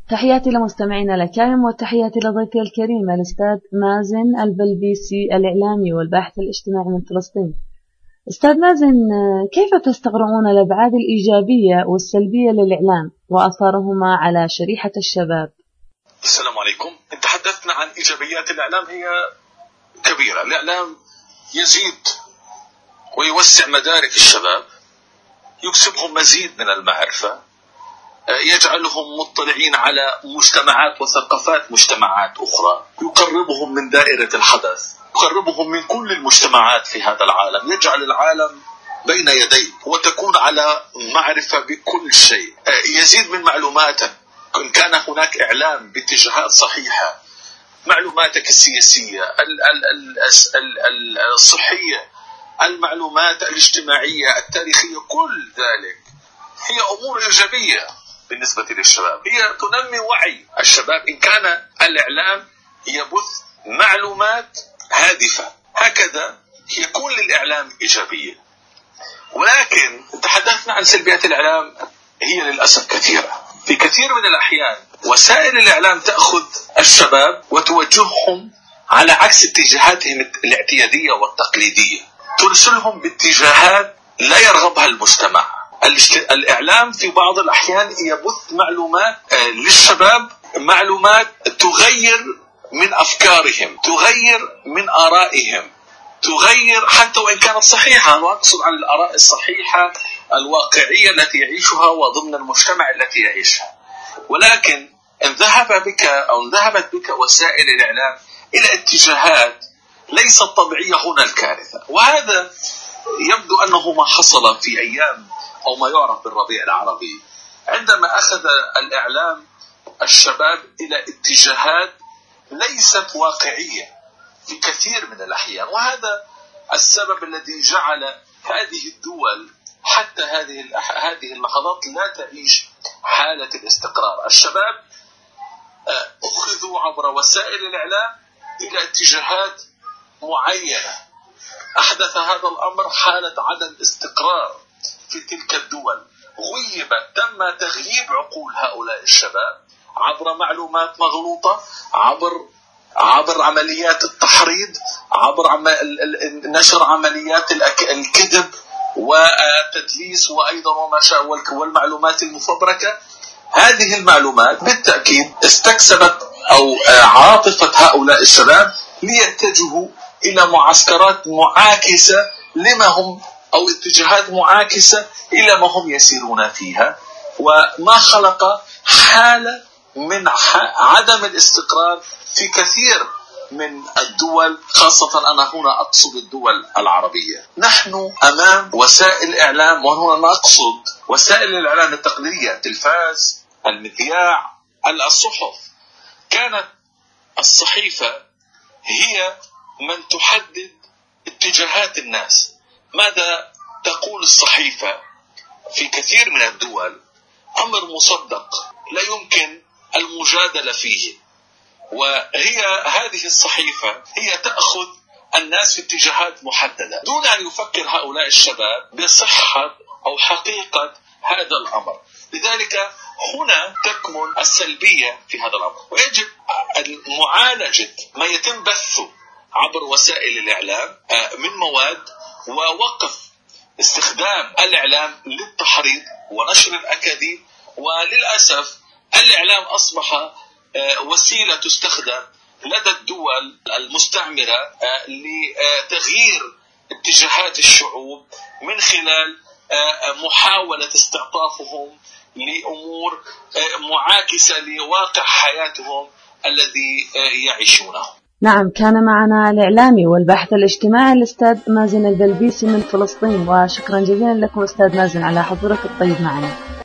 تحياتي لمستمعينا الأكارم وتحياتي لضيفي الكريم الأستاذ مازن البلبيسي الإعلامي والباحث الاجتماعي من فلسطين. أستاذ مازن، كيف تستقرؤون الأبعاد الإيجابية والسلبية للإعلام وأثارهما على شريحة الشباب؟ السلام عليكم. تحدثنا عن إيجابيات الإعلام، هي كبيرة. الإعلام يزيد ويوسع مدارك الشباب، يكسبهم مزيد من المعرفة، يجعلهم مطلعين على مجتمعات وثقافات مجتمعات أخرى، يقربهم من دائرة الحدث، يقربهم من كل المجتمعات في هذا العالم، يجعل العالم بين يديه وتكون على معرفة بكل شيء. يزيد من معلوماتك إن كان هناك إعلام باتجاهات صحيحة، معلوماتك السياسية الصحية، المعلومات الاجتماعية التاريخية، كل ذلك هي أمور إيجابية بالنسبة للشباب. هي تنمي وعي الشباب إن كان الإعلام يبث معلومات هادفة، هكذا يكون للإعلام إيجابية. ولكن تحدثنا عن سلبيات الإعلام، هي للأسف كثيرة. في كثير من الأحيان وسائل الإعلام تأخذ الشباب وتوجههم على عكس اتجاهاتهم الاعتيادية والتقليدية، ترسلهم باتجاهات لا يرغبها المجتمع. الإعلام في بعض الأحيان يبث معلومات للشباب، معلومات تغير من أفكارهم، تغير من آرائهم، تغير حتى وإن كانت صحيحة. أنا أقصد عن الآراء الصحيحة الواقعية التي يعيشها وضمن المجتمع التي يعيشها. ولكن إن ذهب بك أو إن ذهبت بك وسائل الإعلام إلى اتجاهات ليست طبيعية، هنا الكارثة. وهذا يبدو أنه ما حصل في أيام أو ما يعرف بالربيع العربي، عندما أخذ الإعلام الشباب إلى اتجاهات ليست واقعية في كثير من الأحيان. وهذا السبب الذي جعل هذه الدول حتى هذه اللحظات لا تعيش حالة الاستقرار. الشباب أخذوا عبر وسائل الإعلام إلى اتجاهات معينة، أحدث هذا الأمر حالة عدم استقرار في تلك الدول. تم تغييب عقول هؤلاء الشباب عبر معلومات مغلوطة، عبر عمليات التحريض، عبر نشر عمليات الكذب والتدليس وأيضا وما شاء، والمعلومات المفبركة. هذه المعلومات بالتأكيد استكسبت أو عاطفة هؤلاء الشباب ليتجهوا إلى معسكرات معاكسة لما هم، أو اتجاهات معاكسة إلى ما هم يسيرون فيها، وما خلق حالة من عدم الاستقرار في كثير من الدول، خاصة أنا هنا أقصد الدول العربية. نحن أمام وسائل إعلام، وهنا نقصد وسائل الإعلام التقليدية، التلفاز، المذياع، الصحف. كانت الصحيفة هي من تحدد اتجاهات الناس. ماذا تقول الصحيفة في كثير من الدول أمر مصدق لا يمكن المجادلة فيه، وهي هذه الصحيفة هي تأخذ الناس في اتجاهات محددة دون أن يفكر هؤلاء الشباب بصحة أو حقيقة هذا الأمر. لذلك هنا تكمن السلبية في هذا الأمر، ويجب معالجة ما يتم بثه عبر وسائل الإعلام من مواد، ووقف استخدام الإعلام للتحريض ونشر الأكاذيب. وللأسف الإعلام أصبح وسيلة تستخدم لدى الدول المستعمرة لتغيير اتجاهات الشعوب من خلال محاولة استعطافهم لأمور معاكسة لواقع حياتهم الذي يعيشونه. نعم، كان معنا الإعلامي والباحث الاجتماعي الأستاذ مازن البلبيسي من فلسطين، وشكرا جزيلا لكم أستاذ مازن على حضورك الطيب معنا.